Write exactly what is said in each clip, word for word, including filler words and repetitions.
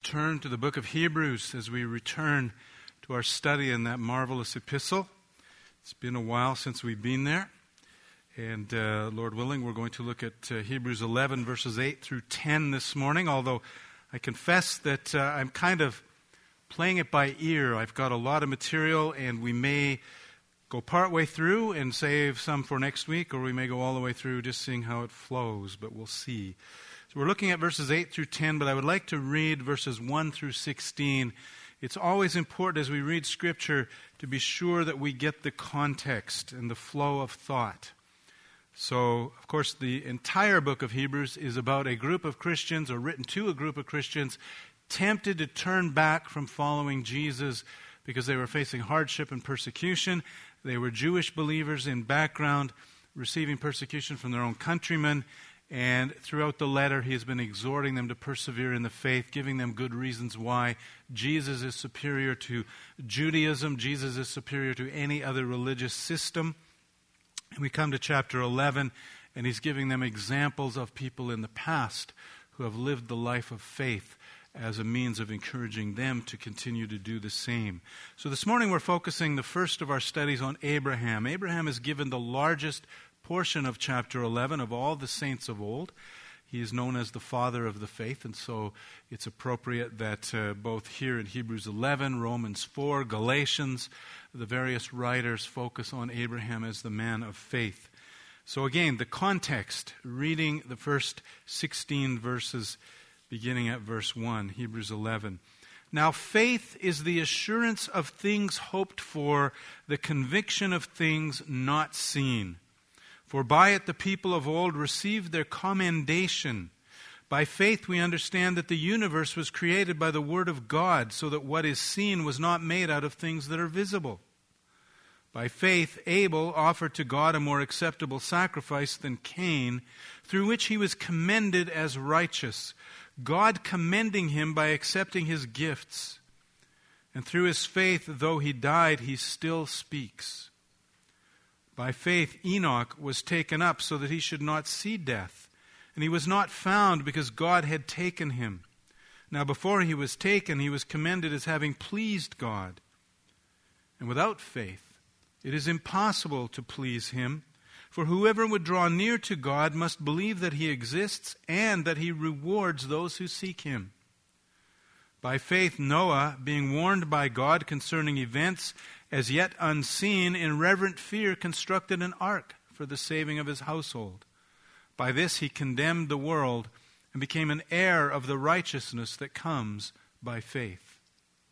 turn to the book of Hebrews as we return to our study in that marvelous epistle. It's been a while since we've been there. And uh, Lord willing, we're going to look at uh, Hebrews eleven, verses eight through ten this morning, although I confess that uh, I'm kind of playing it by ear. I've got a lot of material, and we may go part way through and save some for next week, or we may go all the way through just seeing how it flows, but we'll see. So we're looking at verses eight through ten, but I would like to read verses one through sixteen. It's always important as we read Scripture to be sure that we get the context and the flow of thought. So, of course, the entire book of Hebrews is about a group of Christians, or written to a group of Christians, tempted to turn back from following Jesus because they were facing hardship and persecution. They were Jewish believers in background, receiving persecution from their own countrymen. And throughout the letter, he has been exhorting them to persevere in the faith, giving them good reasons why Jesus is superior to Judaism. Jesus is superior to any other religious system. And we come to chapter eleven, and he's giving them examples of people in the past who have lived the life of faith as a means of encouraging them to continue to do the same. So this morning we're focusing the first of our studies on Abraham. Abraham is given the largest portion of chapter eleven of all the saints of old. He is known as the father of the faith, and so it's appropriate that uh, both here in Hebrews eleven, Romans four, Galatians, the various writers focus on Abraham as the man of faith. So again, the context, reading the first sixteen verses beginning at verse one, Hebrews eleven. Now faith is the assurance of things hoped for, the conviction of things not seen. For by it the people of old received their commendation. By faith we understand that the universe was created by the word of God, so that what is seen was not made out of things that are visible. By faith Abel offered to God a more acceptable sacrifice than Cain, through which he was commended as righteous, God commending him by accepting his gifts. And through his faith, though he died, he still speaks. By faith Enoch was taken up so that he should not see death, and he was not found because God had taken him. Now before he was taken, he was commended as having pleased God. And without faith, it is impossible to please him, for whoever would draw near to God must believe that he exists and that he rewards those who seek him. By faith Noah, being warned by God concerning events as yet unseen, in reverent fear constructed an ark for the saving of his household. By this he condemned the world and became an heir of the righteousness that comes by faith.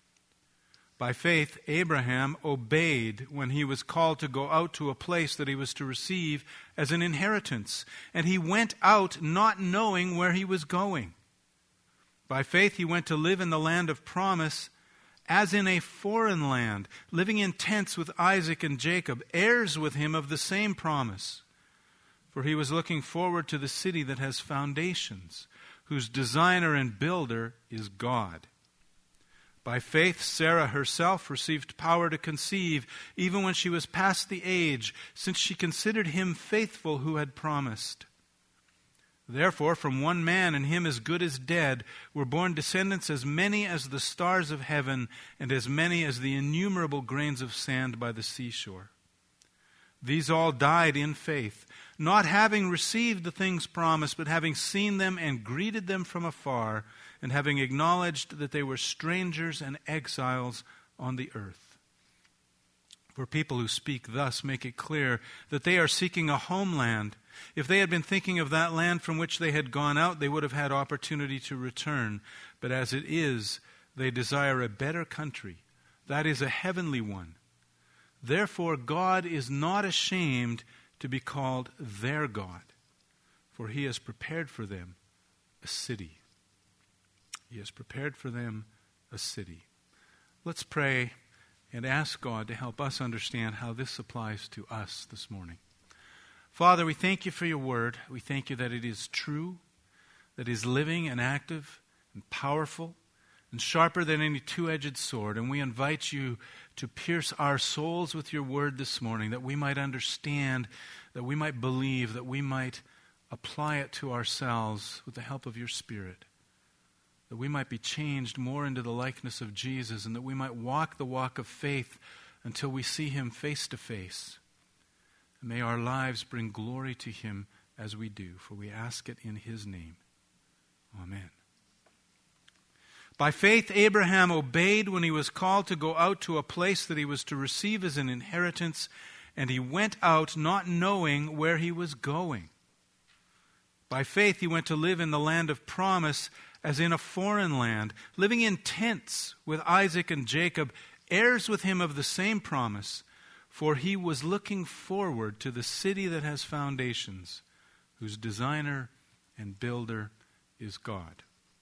By faith Abraham obeyed when he was called to go out to a place that he was to receive as an inheritance, and he went out not knowing where he was going. By faith he went to live in the land of promise, as in a foreign land, living in tents with Isaac and Jacob, heirs with him of the same promise. For he was looking forward to the city that has foundations, whose designer and builder is God. By faith Sarah herself received power to conceive, even when she was past the age, since she considered him faithful who had promised. Therefore, from one man, and him as good as dead, were born descendants as many as the stars of heaven, and as many as the innumerable grains of sand by the seashore. These all died in faith, not having received the things promised, but having seen them and greeted them from afar, and having acknowledged that they were strangers and exiles on the earth. For people who speak thus make it clear that they are seeking a homeland. If they had been thinking of that land from which they had gone out, they would have had opportunity to return. But as it is, they desire a better country, that is, a heavenly one. Therefore, God is not ashamed to be called their God, for he has prepared for them a city. He has prepared for them a city. Let's pray and ask God to help us understand how this applies to us this morning. Father, we thank you for your word. We thank you that it is true, that it is living and active and powerful and sharper than any two-edged sword. And we invite you to pierce our souls with your word this morning, that we might understand, that we might believe, that we might apply it to ourselves with the help of your Spirit. that we might be changed more into the likeness of Jesus, and that we might walk the walk of faith until we see him face to face. And may our lives bring glory to him as we do, for we ask it in his name. Amen. By faith, Abraham obeyed when he was called to go out to a place that he was to receive as an inheritance, and he went out not knowing where he was going. By faith, he went to live in the land of promise as in a foreign land, living in tents with Isaac and Jacob, heirs with him of the same promise, for he was looking forward to the city that has foundations, whose designer and builder is God.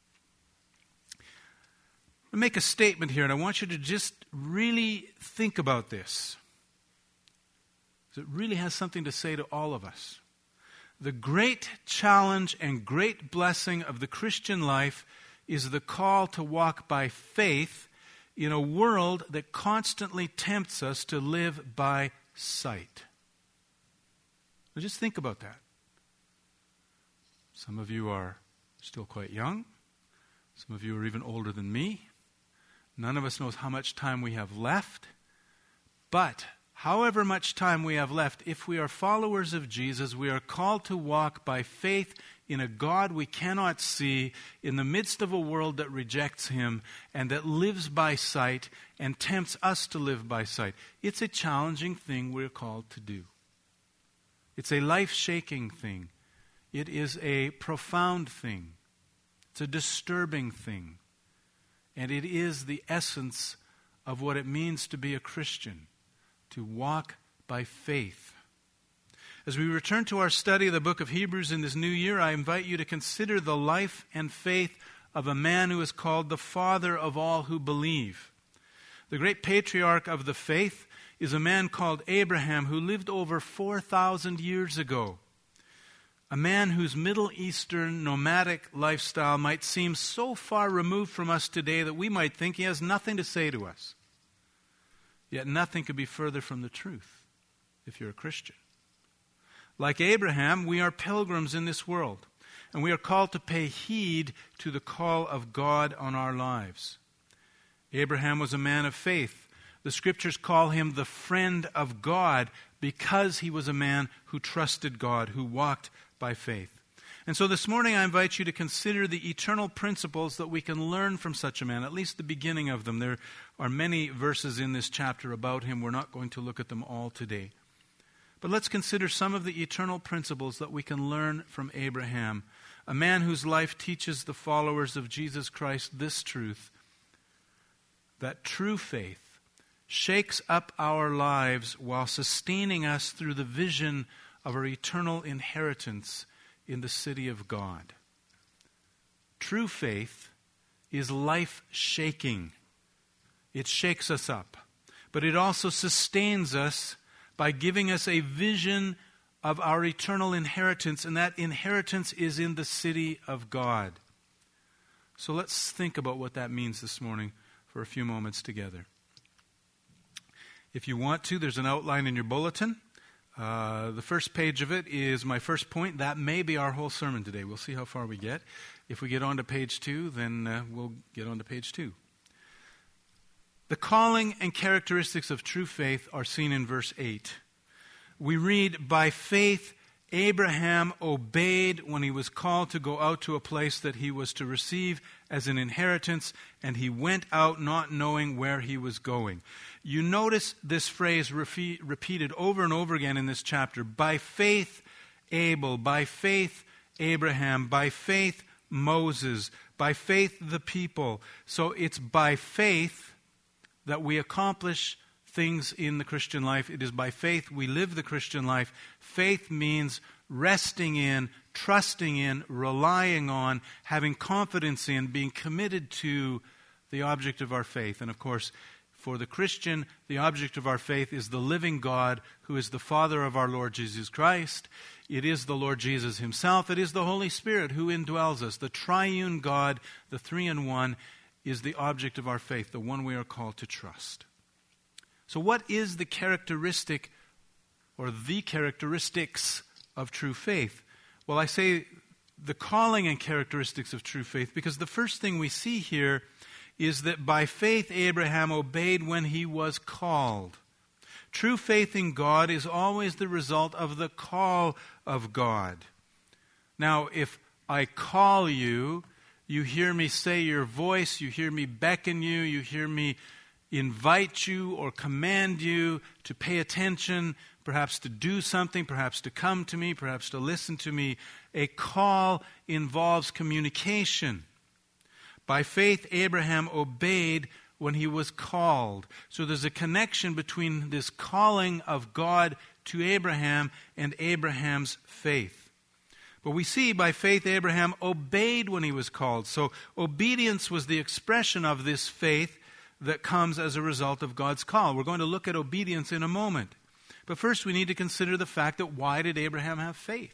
I make a statement here, and I want you to just really think about this. It really has something to say to all of us. The great challenge and great blessing of the Christian life is the call to walk by faith in a world that constantly tempts us to live by sight. Now just think about that. Some of you are still quite young. Some of you are even older than me. None of us knows how much time we have left. But however much time we have left, if we are followers of Jesus, we are called to walk by faith in a God we cannot see, in the midst of a world that rejects him and that lives by sight and tempts us to live by sight. It's a challenging thing we're called to do. It's a life-shaking thing. It is a profound thing. It's a disturbing thing. And it is the essence of what it means to be a Christian, to walk by faith. As we return to our study of the book of Hebrews in this new year, I invite you to consider the life and faith of a man who is called the father of all who believe. The great patriarch of the faith is a man called Abraham, who lived over four thousand years ago. A man whose Middle Eastern nomadic lifestyle might seem so far removed from us today that we might think he has nothing to say to us. Yet nothing could be further from the truth if you're a Christian. Like Abraham, we are pilgrims in this world, and we are called to pay heed to the call of God on our lives. Abraham was a man of faith. The Scriptures call him the friend of God because he was a man who trusted God, who walked by faith. And so this morning I invite you to consider the eternal principles that we can learn from such a man, at least the beginning of them. There are many verses in this chapter about him. We're not going to look at them all today. But let's consider some of the eternal principles that we can learn from Abraham, a man whose life teaches the followers of Jesus Christ this truth, that true faith shakes up our lives while sustaining us through the vision of our eternal inheritance in the city of God. True faith is life-shaking. It shakes us up. But it also sustains us by giving us a vision of our eternal inheritance, and that inheritance is in the city of God. So let's think about what that means this morning for a few moments together. If you want to, there's an outline in your bulletin. Uh, the first page of it is my first point. That may be our whole sermon today. We'll see how far we get. If we get on to page two, then uh, we'll get on to page two. The calling and characteristics of true faith are seen in verse eight. We read, by faith Abraham obeyed when he was called to go out to a place that he was to receive as an inheritance, and he went out not knowing where he was going. You notice this phrase refe- repeated over and over again in this chapter. By faith Abel, by faith Abraham, by faith Moses, by faith the people. So it's by faith that we accomplish things in the Christian life. It is by faith we live the Christian life. Faith means resting in, trusting in, relying on, having confidence in, being committed to the object of our faith. And of course, for the Christian, the object of our faith is the living God, who is the Father of our Lord Jesus Christ. It is the Lord Jesus himself. It is the Holy Spirit who indwells us. The triune God, the three-in-one, is the object of our faith, the one we are called to trust. So what is the characteristic or the characteristics of true faith? Well, I say the calling and characteristics of true faith, because the first thing we see here is that by faith Abraham obeyed when he was called. True faith in God is always the result of the call of God. Now, if I call you, you hear me say your voice, you hear me beckon you, you hear me invite you or command you to pay attention, perhaps to do something, perhaps to come to me, perhaps to listen to me. A call involves communication. By faith, Abraham obeyed when he was called. So there's a connection between this calling of God to Abraham and Abraham's faith. But we see by faith Abraham obeyed when he was called. So obedience was the expression of this faith that comes as a result of God's call. We're going to look at obedience in a moment. But first we need to consider the fact that why did Abraham have faith?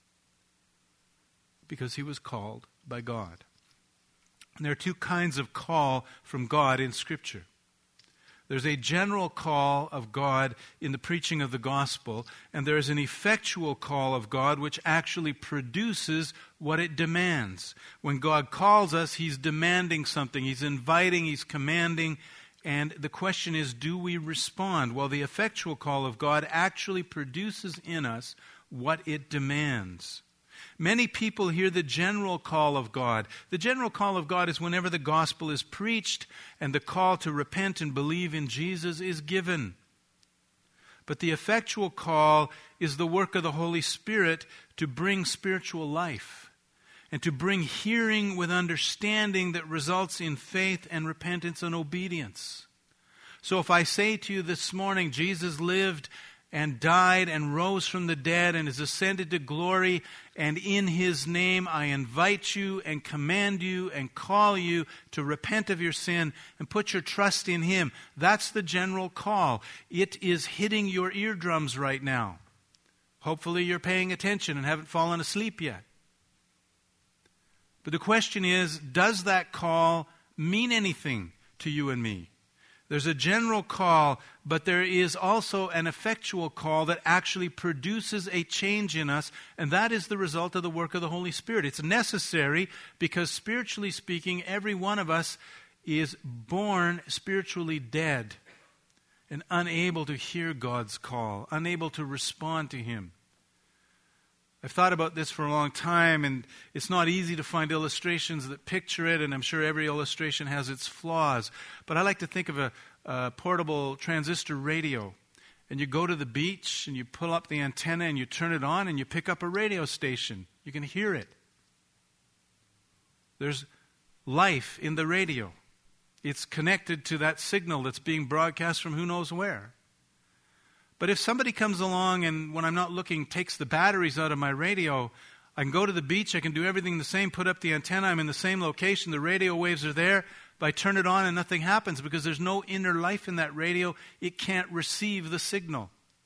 Because he was called by God. And there are two kinds of call from God in Scripture. There's a general call of God in the preaching of the gospel, and there is an effectual call of God which actually produces what it demands. When God calls us, He's demanding something. He's inviting, He's commanding, and the question is, do we respond? Well, the effectual call of God actually produces in us what it demands. Many people hear the general call of God. The general call of God is whenever the gospel is preached and the call to repent and believe in Jesus is given. But the effectual call is the work of the Holy Spirit to bring spiritual life and to bring hearing with understanding that results in faith and repentance and obedience. So if I say to you this morning, Jesus lived and died and rose from the dead and is ascended to glory, and in His name I invite you and command you and call you to repent of your sin and put your trust in Him. That's the general call. It is hitting your eardrums right now. Hopefully you're paying attention and haven't fallen asleep yet. But the question is, does that call mean anything to you and me? There's a general call, but there is also an effectual call that actually produces a change in us, and that is the result of the work of the Holy Spirit. It's necessary because, spiritually speaking, every one of us is born spiritually dead and unable to hear God's call, unable to respond to Him. I've thought about this for a long time, and it's not easy to find illustrations that picture it, and I'm sure every illustration has its flaws. But I like to think of a, a portable transistor radio. And you go to the beach, and you pull up the antenna, and you turn it on, and you pick up a radio station. You can hear it. There's life in the radio. It's connected to that signal that's being broadcast from who knows where. But if somebody comes along and when I'm not looking takes the batteries out of my radio, I can go to the beach, I can do everything the same, put up the antenna, I'm in the same location, the radio waves are there, but I turn it on and nothing happens because there's no inner life in that radio. It can't receive the signal.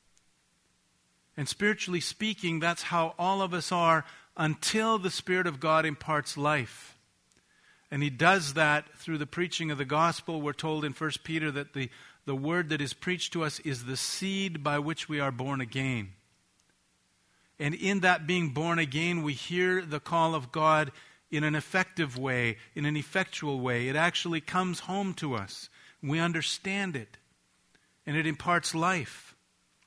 And spiritually speaking, that's how all of us are until the Spirit of God imparts life. And He does that through the preaching of the gospel. We're told in First Peter that the The word that is preached to us is the seed by which we are born again. And in that being born again, we hear the call of God in an effective way, in an effectual way. It actually comes home to us. We understand it. And it imparts life.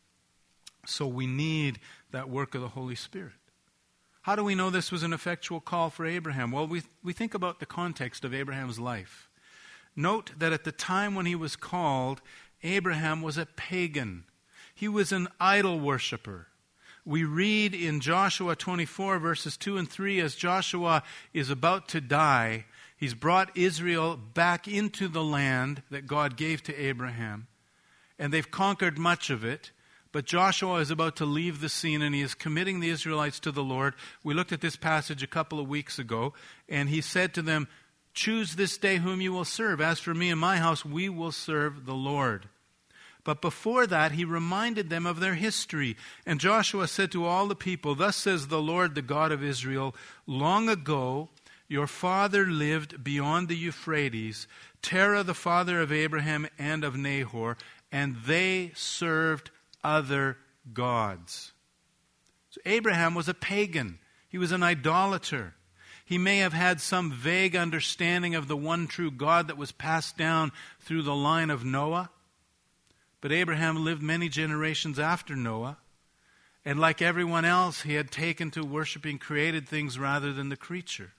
So we need that work of the Holy Spirit. How do we know this was an effectual call for Abraham? Well, we, we think about the context of Abraham's life. Note that at the time when he was called, Abraham was a pagan. He was an idol worshiper. We read in Joshua twenty-four, verses two and three, as Joshua is about to die, he's brought Israel back into the land that God gave to Abraham. And they've conquered much of it. But Joshua is about to leave the scene, and he is committing the Israelites to the Lord. We looked at this passage a couple of weeks ago, and he said to them, "Choose this day whom you will serve. As for me and my house, we will serve the Lord." But before that, he reminded them of their history. And Joshua said to all the people, "Thus says the Lord, the God of Israel, long ago your father lived beyond the Euphrates, Terah the father of Abraham and of Nahor, and they served other gods." So Abraham was a pagan. He was an idolater. He may have had some vague understanding of the one true God that was passed down through the line of Noah. But Abraham lived many generations after Noah. And like everyone else, he had taken to worshiping created things rather than the creature.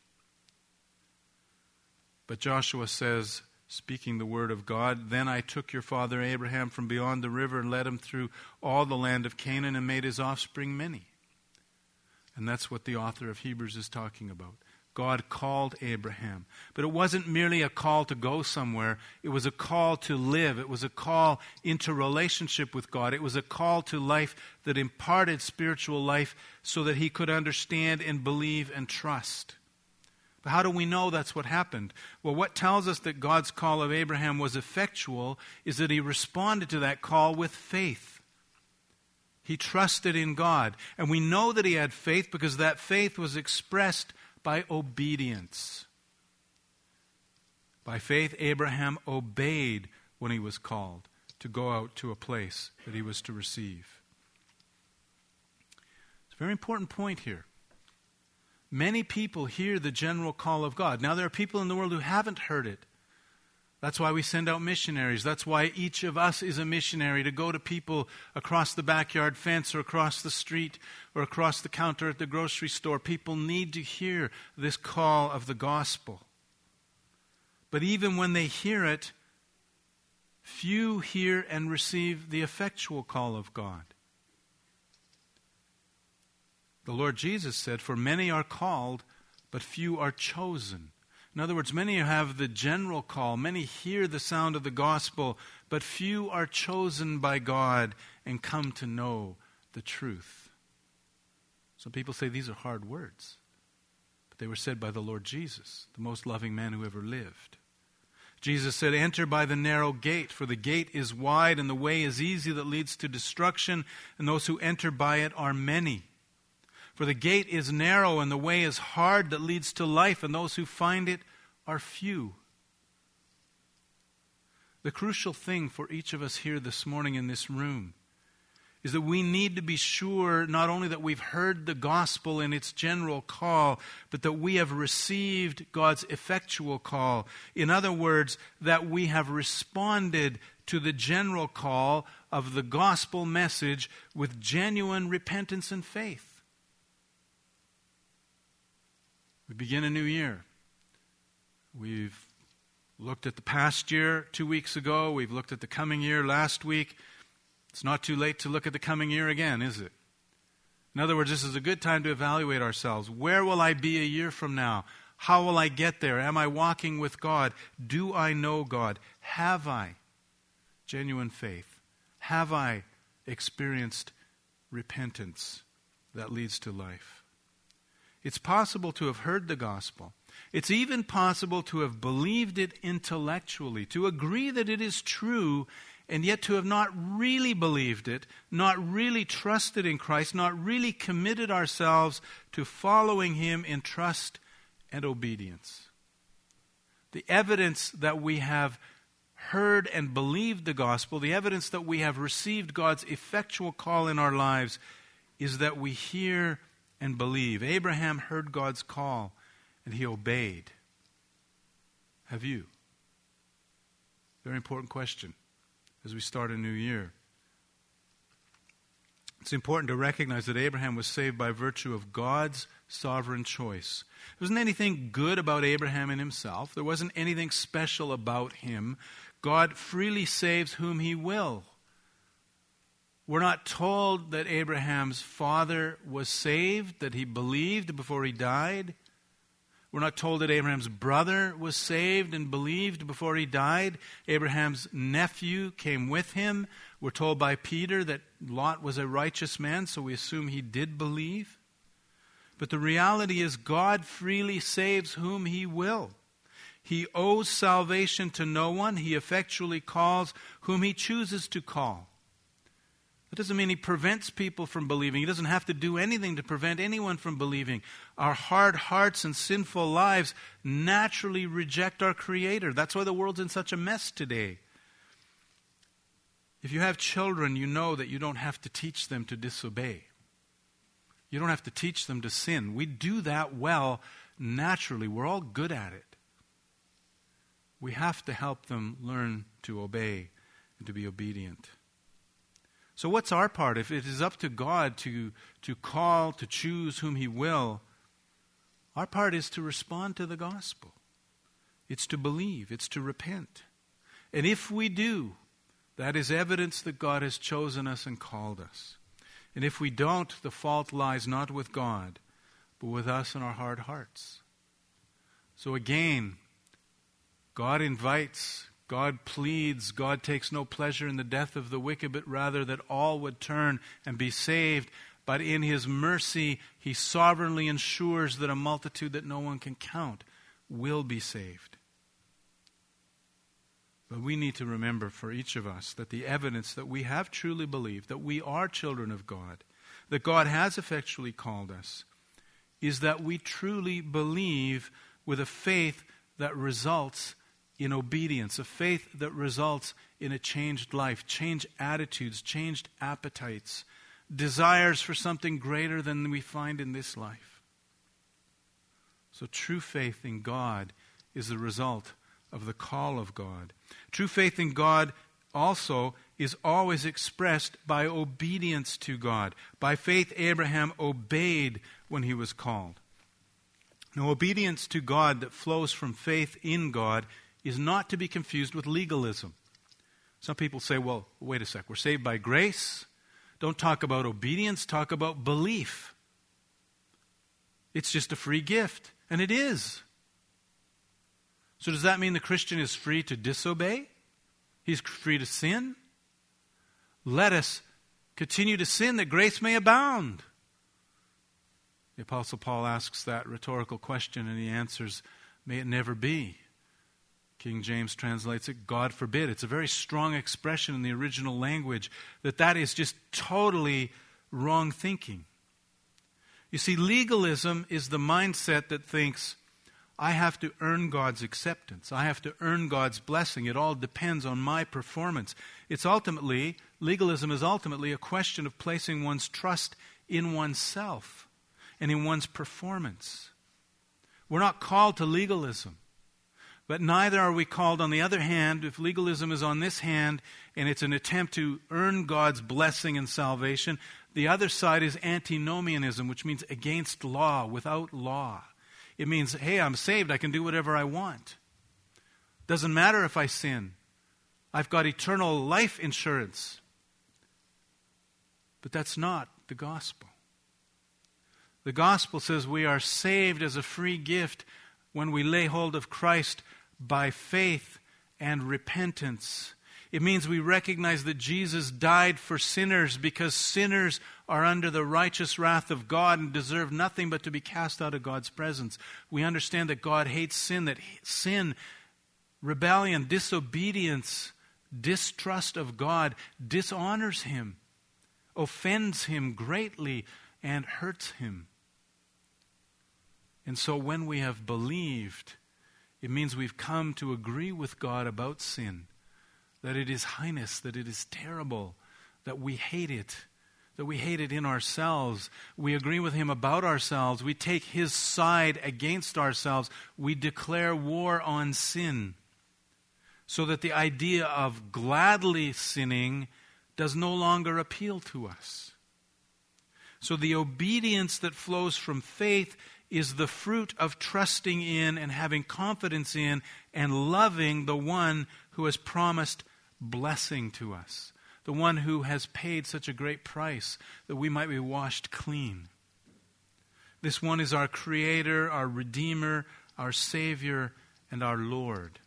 But Joshua says, speaking the word of God, "Then I took your father Abraham from beyond the river and led him through all the land of Canaan and made his offspring many." And that's what the author of Hebrews is talking about. God called Abraham. But it wasn't merely a call to go somewhere. It was a call to live. It was a call into relationship with God. It was a call to life that imparted spiritual life so that he could understand and believe and trust. But how do we know that's what happened? Well, what tells us that God's call of Abraham was effectual is that he responded to that call with faith. He trusted in God. And we know that he had faith because that faith was expressed by obedience. By faith, Abraham obeyed when he was called to go out to a place that he was to receive. It's a very important point here. Many people hear the general call of God. Now, there are people in the world who haven't heard it. That's why we send out missionaries. That's why each of us is a missionary, to go to people across the backyard fence or across the street or across the counter at the grocery store. People need to hear this call of the gospel. But even when they hear it, few hear and receive the effectual call of God. The Lord Jesus said, "For many are called, but few are chosen." In other words, many have the general call, many hear the sound of the gospel, but few are chosen by God and come to know the truth. Some people say these are hard words, but they were said by the Lord Jesus, the most loving man who ever lived. Jesus said, "Enter by the narrow gate, for the gate is wide and the way is easy that leads to destruction, and those who enter by it are many. For the gate is narrow and the way is hard that leads to life, and those who find it are few." The crucial thing for each of us here this morning in this room is that we need to be sure not only that we've heard the gospel in its general call, but that we have received God's effectual call. In other words, that we have responded to the general call of the gospel message with genuine repentance and faith. We begin a new year. We've looked at the past year two weeks ago. We've looked at the coming year last week. It's not too late to look at the coming year again, is it? In other words, this is a good time to evaluate ourselves. Where will I be a year from now? How will I get there? Am I walking with God? Do I know God? Have I genuine faith? Have I experienced repentance that leads to life? It's possible to have heard the gospel. It's even possible to have believed it intellectually, to agree that it is true, and yet to have not really believed it, not really trusted in Christ, not really committed ourselves to following Him in trust and obedience. The evidence that we have heard and believed the gospel, the evidence that we have received God's effectual call in our lives, is that we hear and believe. Abraham heard God's call and he obeyed. Have you? Very important question as we start a new year. It's important to recognize that Abraham was saved by virtue of God's sovereign choice. There wasn't anything good about Abraham in himself. There wasn't anything special about him. God freely saves whom He will. We're not told that Abraham's father was saved, that he believed before he died. We're not told that Abraham's brother was saved and believed before he died. Abraham's nephew came with him. We're told by Peter that Lot was a righteous man, so we assume he did believe. But the reality is God freely saves whom He will. He owes salvation to no one. He effectually calls whom He chooses to call. That doesn't mean He prevents people from believing. He doesn't have to do anything to prevent anyone from believing. Our hard hearts and sinful lives naturally reject our Creator. That's why the world's in such a mess today. If you have children, you know that you don't have to teach them to disobey. You don't have to teach them to sin. We do that well naturally. We're all good at it. We have to help them learn to obey and to be obedient. So what's our part? If it is up to God to, to call, to choose whom He will, our part is to respond to the gospel. It's to believe. It's to repent. And if we do, that is evidence that God has chosen us and called us. And if we don't, the fault lies not with God, but with us and our hard hearts. So again, God invites, God pleads, God takes no pleasure in the death of the wicked, but rather that all would turn and be saved. But in His mercy, He sovereignly ensures that a multitude that no one can count will be saved. But we need to remember for each of us that the evidence that we have truly believed, that we are children of God, that God has effectually called us, is that we truly believe with a faith that results in obedience, a faith that results in a changed life, changed attitudes, changed appetites, desires for something greater than we find in this life. So true faith in God is the result of the call of God. True faith in God also is always expressed by obedience to God. By faith, Abraham obeyed when he was called. Now, obedience to God that flows from faith in God is not to be confused with legalism. Some people say, well, wait a sec, we're saved by grace. Don't talk about obedience, talk about belief. It's just a free gift, and it is. So does that mean the Christian is free to disobey? He's free to sin? Let us continue to sin that grace may abound. The Apostle Paul asks that rhetorical question, and he answers, may it never be. King James translates it, God forbid. It's a very strong expression in the original language that that is just totally wrong thinking. You see, legalism is the mindset that thinks, I have to earn God's acceptance. I have to earn God's blessing. It all depends on my performance. It's ultimately, legalism is ultimately a question of placing one's trust in oneself and in one's performance. We're not called to legalism. But neither are we called, on the other hand, if legalism is on this hand and it's an attempt to earn God's blessing and salvation, the other side is antinomianism, which means against law, without law. It means, hey, I'm saved, I can do whatever I want. Doesn't matter if I sin. I've got eternal life insurance. But that's not the gospel. The gospel says we are saved as a free gift when we lay hold of Christ by faith and repentance. It means we recognize that Jesus died for sinners because sinners are under the righteous wrath of God and deserve nothing but to be cast out of God's presence. We understand that God hates sin, that sin, rebellion, disobedience, distrust of God dishonors Him, offends Him greatly, and hurts Him. And so when we have believed, it means we've come to agree with God about sin, that it is heinous, that it is terrible, that we hate it, that we hate it in ourselves. We agree with Him about ourselves. We take His side against ourselves. We declare war on sin, so that the idea of gladly sinning does no longer appeal to us. So the obedience that flows from faith is the fruit of trusting in and having confidence in and loving the one who has promised blessing to us, the one who has paid such a great price that we might be washed clean. This one is our Creator, our Redeemer, our Savior, and our Lord.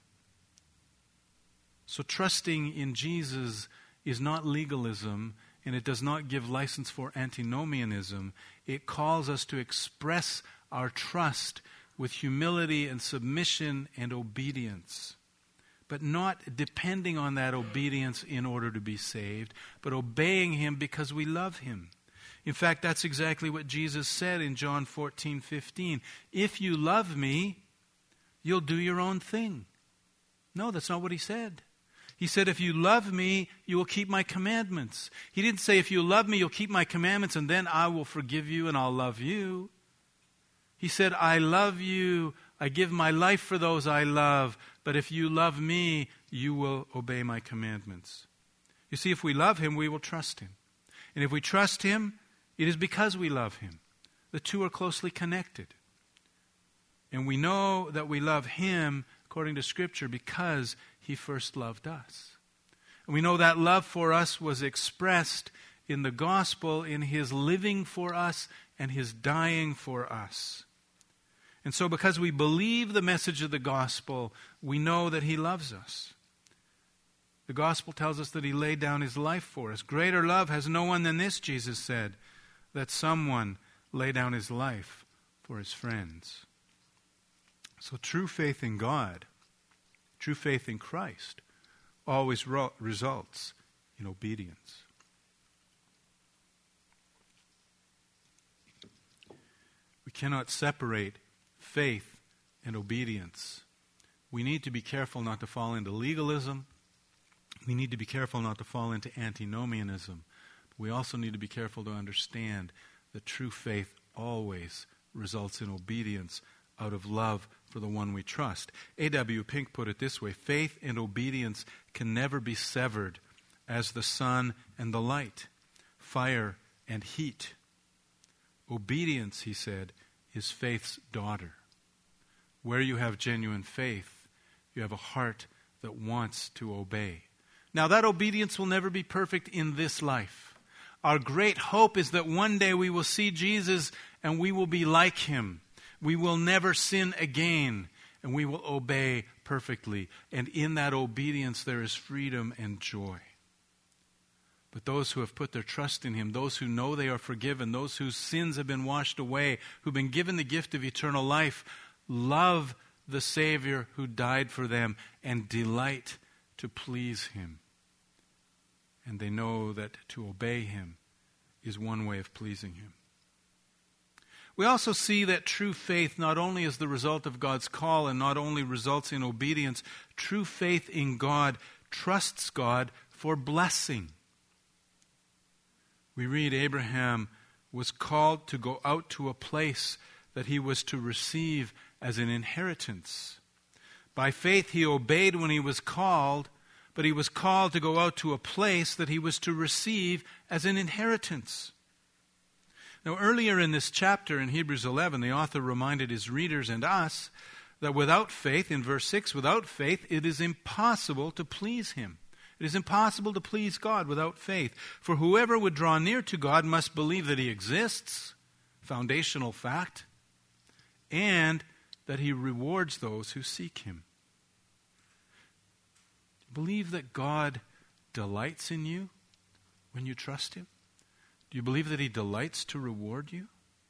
So trusting in Jesus is not legalism, and it does not give license for antinomianism. It calls us to express our trust with humility and submission and obedience, but not depending on that obedience in order to be saved, but obeying Him because we love Him. In fact, that's exactly what Jesus said in John fourteen fifteen. If you love me, you'll do your own thing. No, that's not what He said. He said, if you love me, you will keep my commandments. He didn't say, if you love me, you'll keep my commandments, and then I will forgive you and I'll love you. He said, I love you. I give my life for those I love. But if you love me, you will obey my commandments. You see, if we love him, we will trust him. And if we trust him, it is because we love him. The two are closely connected. And we know that we love him, according to Scripture, because he first loved us. And we know that love for us was expressed in the gospel, in his living for us and his dying for us. And so because we believe the message of the gospel, we know that he loves us. The gospel tells us that he laid down his life for us. Greater love has no one than this, Jesus said, that someone lay down his life for his friends. So true faith in God, true faith in Christ, always ro- results in obedience. We cannot separate faith and obedience. We need to be careful not to fall into legalism. We need to be careful not to fall into antinomianism. We also need to be careful to understand that true faith always results in obedience out of love for the one we trust. A W Pink put it this way: faith and obedience can never be severed as the sun and the light, fire and heat. Obedience, he said, is faith's daughter. Where you have genuine faith, you have a heart that wants to obey. Now, that obedience will never be perfect in this life. Our great hope is that one day we will see Jesus and we will be like him. We will never sin again, and we will obey perfectly. And in that obedience there is freedom and joy. But those who have put their trust in him, those who know they are forgiven, those whose sins have been washed away, who've been given the gift of eternal life, love the Savior who died for them and delight to please him. And they know that to obey him is one way of pleasing him. We also see that true faith not only is the result of God's call and not only results in obedience, true faith in God trusts God for blessing. We read Abraham was called to go out to a place that he was to receive as an inheritance. By faith he obeyed when he was called, but he was called to go out to a place that he was to receive as an inheritance. Now, earlier in this chapter in Hebrews eleven, the author reminded his readers and us that without faith, in verse six, without faith it is impossible to please him. It is impossible to please God without faith. For whoever would draw near to God must believe that he exists, foundational fact, and that he rewards those who seek him. Do you believe that God delights in you when you trust him? Do you believe that he delights to reward you?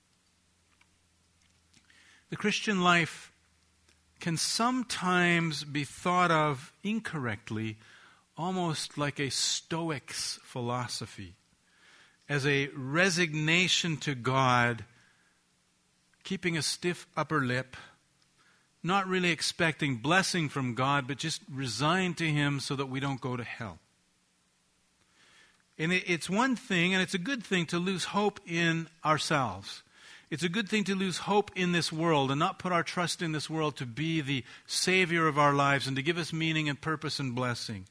The Christian life can sometimes be thought of incorrectly, almost like a Stoic's philosophy, as a resignation to God, keeping a stiff upper lip, not really expecting blessing from God, but just resigned to him so that we don't go to hell. And it's one thing, and it's a good thing, to lose hope in ourselves. It's a good thing to lose hope in this world and not put our trust in this world to be the Savior of our lives and to give us meaning and purpose and blessing.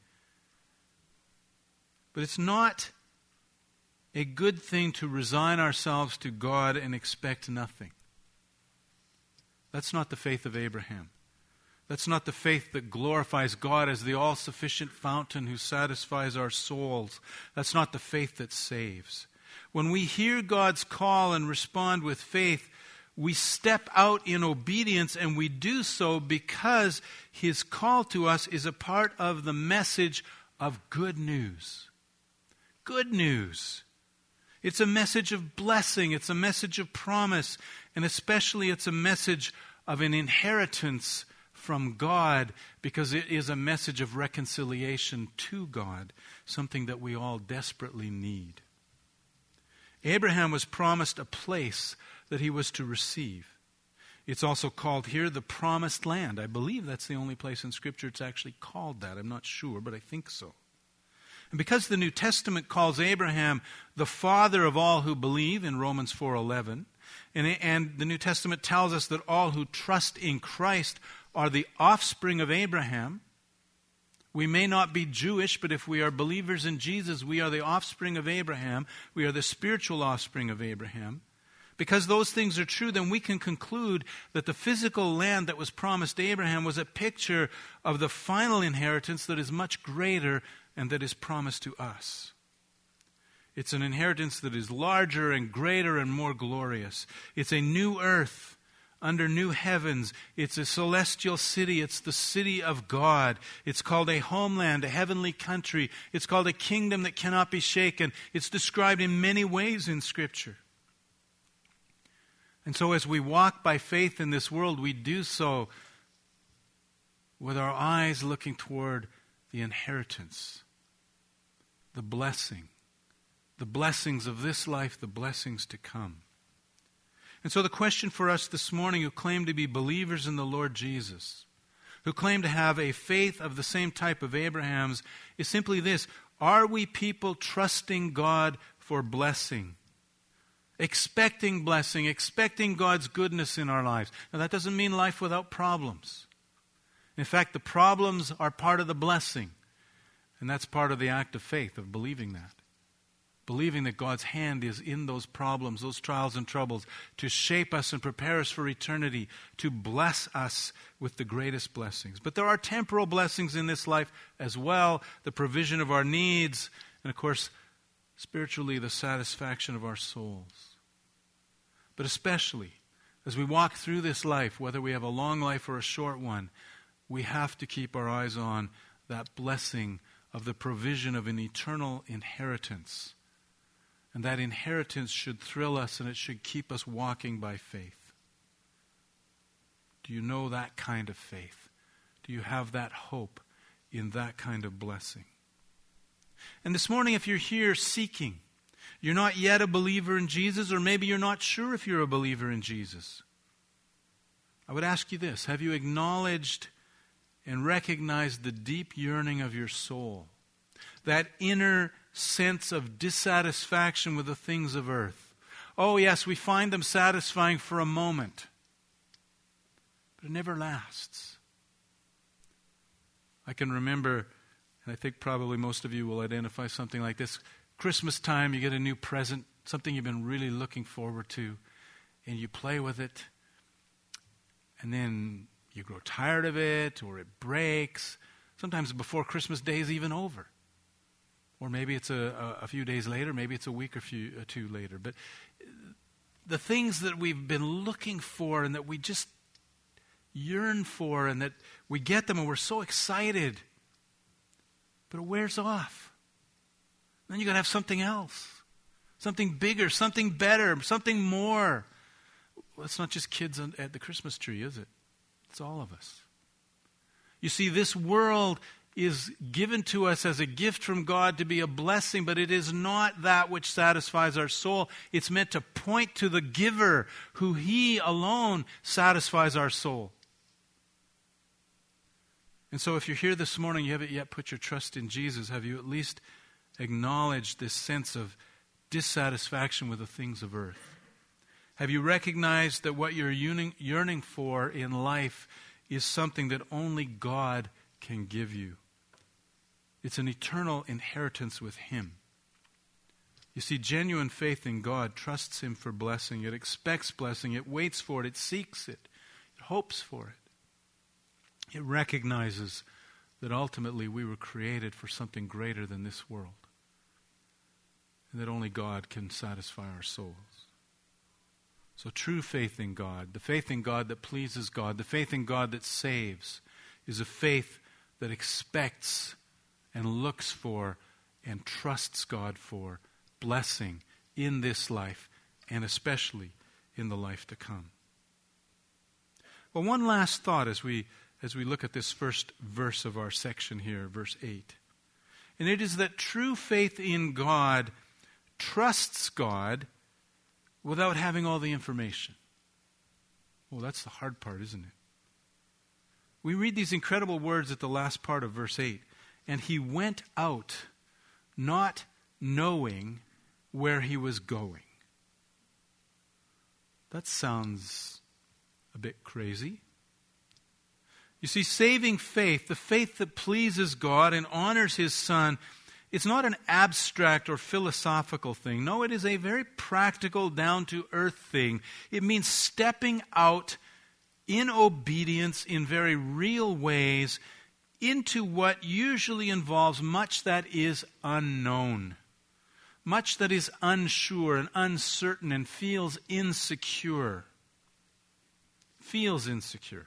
But it's not a good thing to resign ourselves to God and expect nothing. That's not the faith of Abraham. That's not the faith that glorifies God as the all-sufficient fountain who satisfies our souls. That's not the faith that saves. When we hear God's call and respond with faith, we step out in obedience, and we do so because his call to us is a part of the message of good news. Good news. It's a message of blessing. It's a message of promise. And especially it's a message of an inheritance from God, because it is a message of reconciliation to God, something that we all desperately need. Abraham was promised a place that he was to receive. It's also called here the Promised Land. I believe that's the only place in Scripture it's actually called that. I'm not sure, but I think so. And because the New Testament calls Abraham the father of all who believe in Romans four eleven, and, and the New Testament tells us that all who trust in Christ are the offspring of Abraham. We may not be Jewish, but if we are believers in Jesus, we are the offspring of Abraham. We are the spiritual offspring of Abraham. Because those things are true, then we can conclude that the physical land that was promised to Abraham was a picture of the final inheritance that is much greater and that is promised to us. It's an inheritance that is larger and greater and more glorious. It's a new earth under new heavens. It's a celestial city. It's the city of God. It's called a homeland, a heavenly country. It's called a kingdom that cannot be shaken. It's described in many ways in Scripture. And so as we walk by faith in this world, we do so with our eyes looking toward the inheritance, the blessing, the blessings of this life, the blessings to come. And so the question for us this morning who claim to be believers in the Lord Jesus, who claim to have a faith of the same type of Abraham's, is simply this: are we people trusting God for blessing? Expecting blessing, expecting God's goodness in our lives. Now that doesn't mean life without problems. In fact, the problems are part of the blessing. And that's part of the act of faith, of believing that. Believing that God's hand is in those problems, those trials and troubles, to shape us and prepare us for eternity, to bless us with the greatest blessings. But there are temporal blessings in this life as well, the provision of our needs, and of course, spiritually, the satisfaction of our souls. But especially, as we walk through this life, whether we have a long life or a short one, we have to keep our eyes on that blessing of the provision of an eternal inheritance. And that inheritance should thrill us, and it should keep us walking by faith. Do you know that kind of faith? Do you have that hope in that kind of blessing? And this morning, if you're here seeking, you're not yet a believer in Jesus, or maybe you're not sure if you're a believer in Jesus, I would ask you this: have you acknowledged and recognized the deep yearning of your soul, that inner sense of dissatisfaction with the things of earth? Oh yes, we find them satisfying for a moment, but it never lasts. I can remember, and I think probably most of you will identify something like this. Christmas time, you get a new present, something you've been really looking forward to, and you play with it, and then you grow tired of it, or it breaks. Sometimes before Christmas Day is even over. Or maybe it's a, a, a few days later, maybe it's a week or few, or two later. But the things that we've been looking for and that we just yearn for, and that we get them and we're so excited, but it wears off. Then you got to have something else, something bigger, something better, something more. Well, it's not just kids at the Christmas tree, is it? It's all of us. You see, this world is given to us as a gift from God to be a blessing, but it is not that which satisfies our soul. It's meant to point to the giver, who He alone satisfies our soul. And so if you're here this morning, you haven't yet put your trust in Jesus, have you at least acknowledged this sense of dissatisfaction with the things of earth? Have you recognized that what you're yearning, yearning for in life is something that only God can give you? It's an eternal inheritance with Him. You see, genuine faith in God trusts Him for blessing. It expects blessing. It waits for it. It seeks it. It hopes for it. It recognizes that ultimately we were created for something greater than this world, and that only God can satisfy our souls. So true faith in God, the faith in God that pleases God, the faith in God that saves, is a faith that expects and looks for and trusts God for blessing in this life, and especially in the life to come. Well, one last thought as we as we look at this first verse of our section here, verse eight. And it is that true faith in God trusts God without having all the information. Oh, that's the hard part, isn't it? We read these incredible words at the last part of verse eight. And he went out, not knowing where he was going. That sounds a bit crazy. You see, saving faith, the faith that pleases God and honors His Son, it's not an abstract or philosophical thing. No, it is a very practical, down-to-earth thing. It means stepping out in obedience in very real ways into what usually involves much that is unknown, much that is unsure and uncertain and feels insecure. Feels insecure.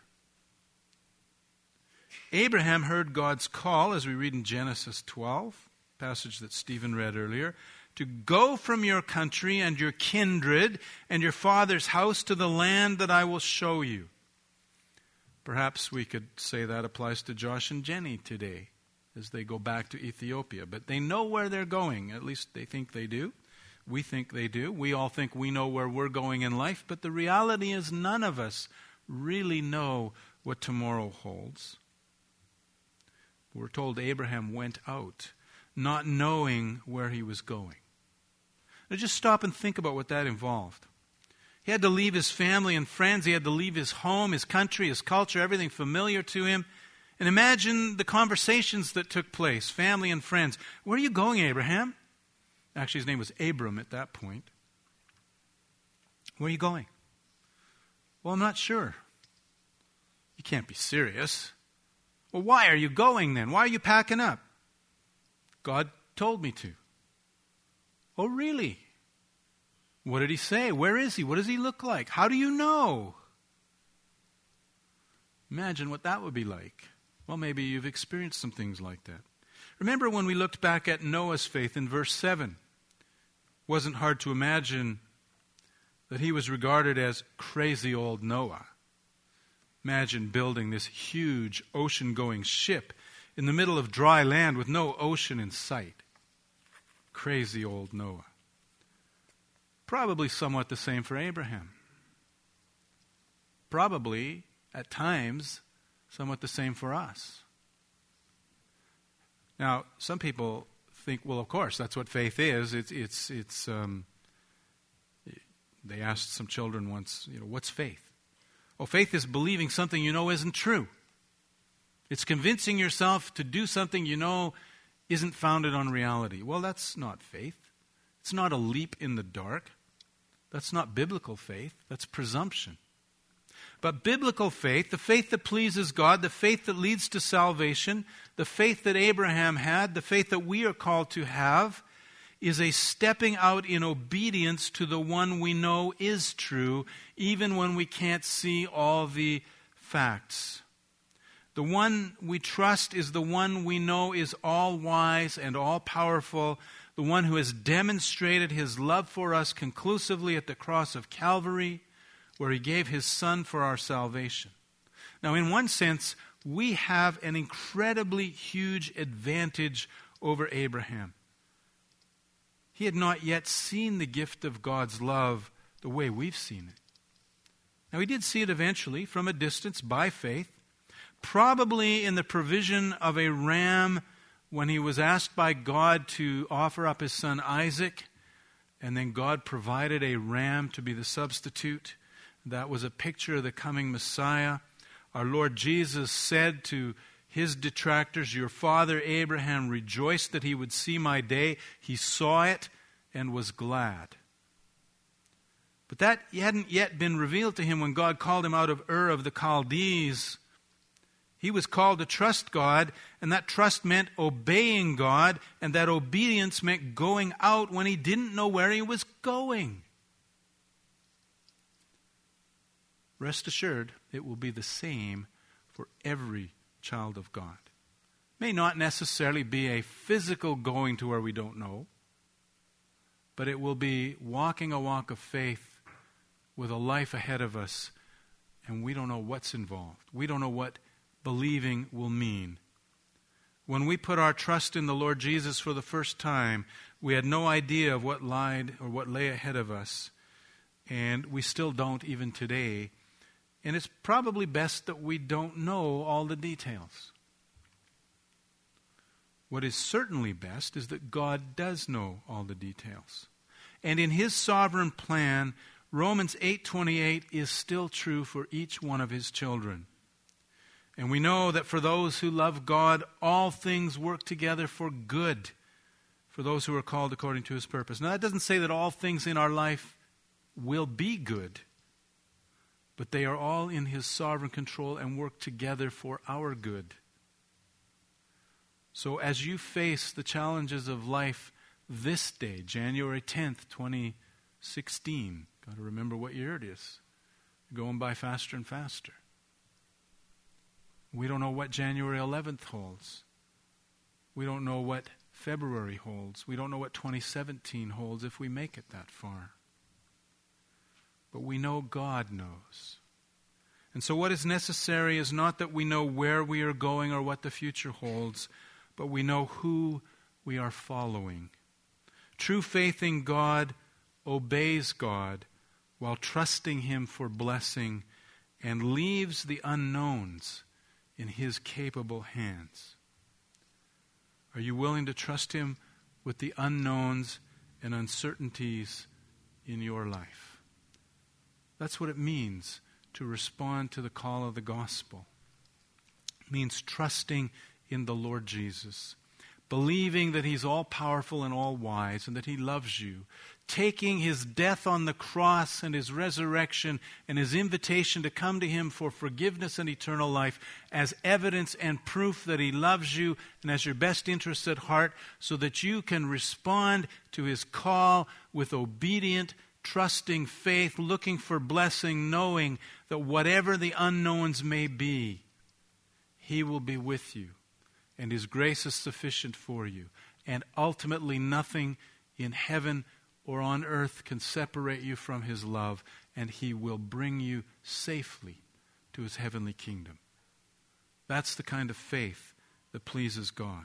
Abraham heard God's call, as we read in Genesis twelve, passage that Stephen read earlier, to go from your country and your kindred and your father's house to the land that I will show you. Perhaps we could say that applies to Josh and Jenny today as they go back to Ethiopia. But they know where they're going. At least they think they do. We think they do. We all think we know where we're going in life. But the reality is none of us really know what tomorrow holds. We're told Abraham went out, not knowing where he was going. Now just stop and think about what that involved. He had to leave his family and friends. He had to leave his home, his country, his culture, everything familiar to him. And imagine the conversations that took place, family and friends. Where are you going, Abraham? Actually, his name was Abram at that point. Where are you going? Well, I'm not sure. You can't be serious. Well, why are you going then? Why are you packing up? God told me to. Oh, really? What did he say? Where is he? What does he look like? How do you know? Imagine what that would be like. Well, maybe you've experienced some things like that. Remember when we looked back at Noah's faith in verse seven? It wasn't hard to imagine that he was regarded as crazy old Noah. Imagine building this huge ocean-going ship in the middle of dry land with no ocean in sight. Crazy old Noah. Probably somewhat the same for Abraham. Probably, at times, somewhat the same for us. Now, some people think, well, of course, that's what faith is. It's, it's, it's. Um, they asked some children once, you know, what's faith? Oh, faith is believing something you know isn't true. It's convincing yourself to do something you know isn't founded on reality. Well, that's not faith. It's not a leap in the dark. That's not biblical faith. That's presumption. But biblical faith, the faith that pleases God, the faith that leads to salvation, the faith that Abraham had, the faith that we are called to have, is a stepping out in obedience to the one we know is true, even when we can't see all the facts. The one we trust is the one we know is all-wise and all-powerful, the one who has demonstrated His love for us conclusively at the cross of Calvary, where He gave His Son for our salvation. Now, in one sense, we have an incredibly huge advantage over Abraham. He had not yet seen the gift of God's love the way we've seen it. Now, he did see it eventually from a distance by faith, probably in the provision of a ram when he was asked by God to offer up his son Isaac, and then God provided a ram to be the substitute. That was a picture of the coming Messiah. Our Lord Jesus said to his detractors, your father Abraham rejoiced that he would see my day. He saw it and was glad. But that hadn't yet been revealed to him when God called him out of Ur of the Chaldees. He was called to trust God, and that trust meant obeying God, and that obedience meant going out when he didn't know where he was going. Rest assured, it will be the same for every child of God. It may not necessarily be a physical going to where we don't know, but it will be walking a walk of faith with a life ahead of us, and we don't know what's involved. We don't know what believing will mean. When we put our trust in the Lord Jesus for the first time, we had no idea of what lied or what lay ahead of us, and we still don't even today. And it's probably best that we don't know all the details. What is certainly best is that God does know all the details. And in His sovereign plan, Romans eight twenty-eight is still true for each one of His children. And we know that for those who love God, all things work together for good, for those who are called according to His purpose. Now, that doesn't say that all things in our life will be good, but they are all in His sovereign control and work together for our good. So as you face the challenges of life this day, January tenth, twenty sixteen, got to remember what year it is. Going by faster and faster. We don't know what January eleventh holds. We don't know what February holds. We don't know what twenty seventeen holds if we make it that far. But we know God knows. And so what is necessary is not that we know where we are going or what the future holds, but we know who we are following. True faith in God obeys God while trusting Him for blessing and leaves the unknowns in His capable hands. Are you willing to trust Him with the unknowns and uncertainties in your life? That's what it means to respond to the call of the gospel. It means trusting in the Lord Jesus, believing that He's all-powerful and all-wise and that He loves you, taking His death on the cross and His resurrection and His invitation to come to Him for forgiveness and eternal life as evidence and proof that He loves you and has your best interests at heart, so that you can respond to His call with obedient, trusting faith, looking for blessing, knowing that whatever the unknowns may be, He will be with you. And His grace is sufficient for you. And ultimately nothing in heaven or on earth can separate you from His love. And He will bring you safely to His heavenly kingdom. That's the kind of faith that pleases God.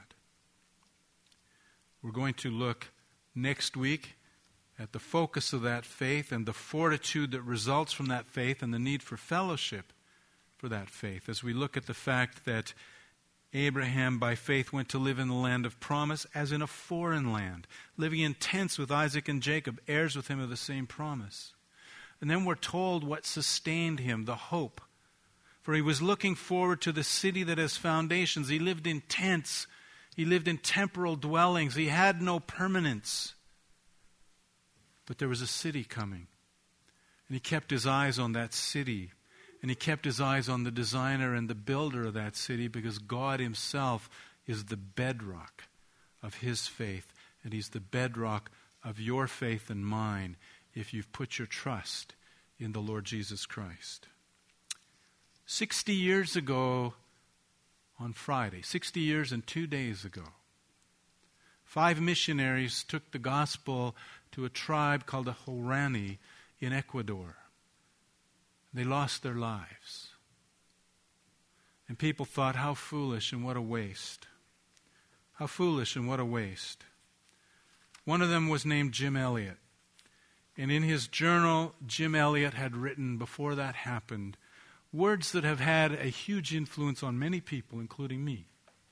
We're going to look next week at the focus of that faith and the fortitude that results from that faith and the need for fellowship for that faith, as we look at the fact that Abraham, by faith, went to live in the land of promise as in a foreign land, living in tents with Isaac and Jacob, heirs with him of the same promise. And then we're told what sustained him, the hope. For he was looking forward to the city that has foundations. He lived in tents. He lived in temporal dwellings. He had no permanence. But there was a city coming. And he kept his eyes on that city. And he kept his eyes on the designer and the builder of that city, because God Himself is the bedrock of his faith. And He's the bedrock of your faith and mine if you've put your trust in the Lord Jesus Christ. Sixty years ago on Friday, sixty years and two days ago, five missionaries took the gospel to a tribe called the Huaorani in Ecuador. They lost their lives. And people thought, how foolish and what a waste. How foolish and what a waste. One of them was named Jim Elliot. And in his journal, Jim Elliot had written, before that happened, words that have had a huge influence on many people, including me.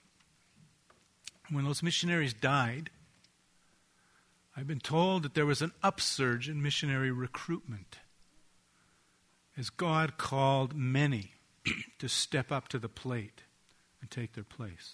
When those missionaries died, I've been told that there was an upsurge in missionary recruitment, as God called many to step up to the plate and take their place.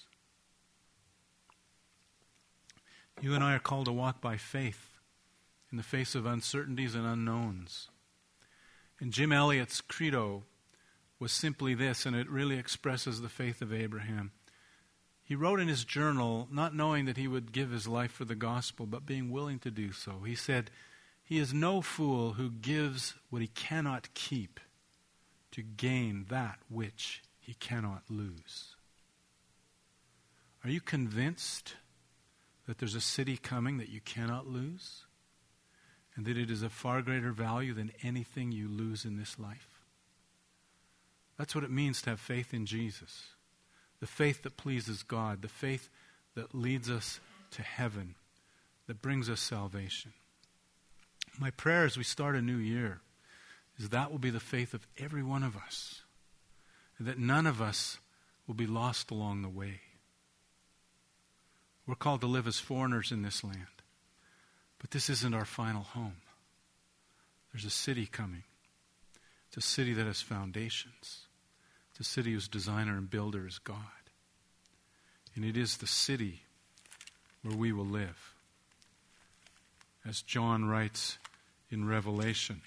You and I are called to walk by faith in the face of uncertainties and unknowns. And Jim Elliot's credo was simply this, and it really expresses the faith of Abraham. He wrote in his journal, not knowing that he would give his life for the gospel, but being willing to do so. He said, "He is no fool who gives what he cannot keep to gain that which he cannot lose." Are you convinced that there's a city coming that you cannot lose, and that it is of far greater value than anything you lose in this life? That's what it means to have faith in Jesus. The faith that pleases God, the faith that leads us to heaven, that brings us salvation. My prayer as we start a new year is that will be the faith of every one of us, and that none of us will be lost along the way. We're called to live as foreigners in this land, but this isn't our final home. There's a city coming. It's a city that has foundations. It's a city whose designer and builder is God. And it is the city where we will live. As John writes in Revelation,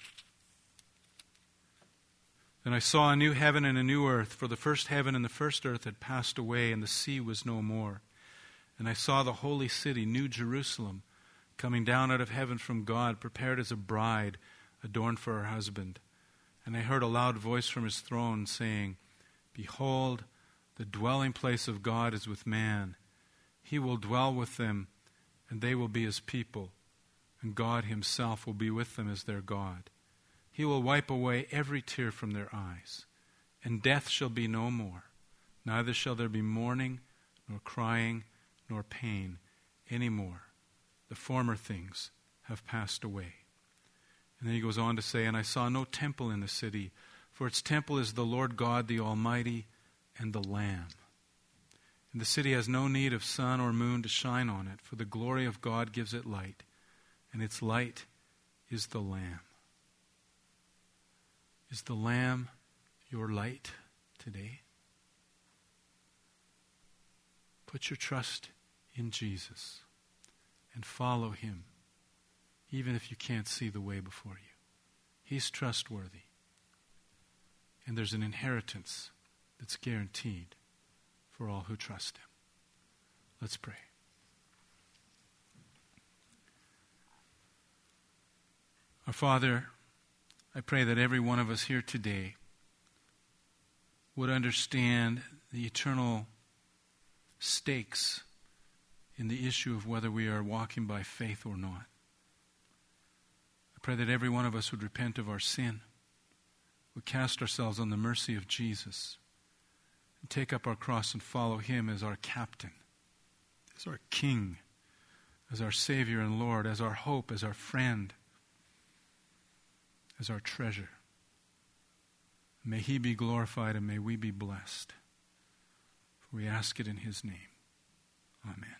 "Then I saw a new heaven and a new earth, for the first heaven and the first earth had passed away, and the sea was no more. And I saw the holy city, New Jerusalem, coming down out of heaven from God, prepared as a bride, adorned for her husband. And I heard a loud voice from his throne saying, 'Behold, the dwelling place of God is with man. He will dwell with them, and they will be his people, and God himself will be with them as their God. He will wipe away every tear from their eyes, and death shall be no more. Neither shall there be mourning, nor crying, nor pain any more. The former things have passed away.' And then he goes on to say, 'And I saw no temple in the city, for its temple is the Lord God, the Almighty, and the Lamb. And the city has no need of sun or moon to shine on it, for the glory of God gives it light, and its light is the Lamb.'" Is the Lamb your light today? Put your trust in Jesus and follow him, even if you can't see the way before you. He's trustworthy. And there's an inheritance that's guaranteed for all who trust him. Let's pray. Our Father, I pray that every one of us here today would understand the eternal stakes in the issue of whether we are walking by faith or not. I pray that every one of us would repent of our sin, would cast ourselves on the mercy of Jesus, and take up our cross and follow him as our captain, as our King, as our Savior and Lord, as our hope, as our friend, as our treasure. May he be glorified and may we be blessed. For we ask it in his name. Amen.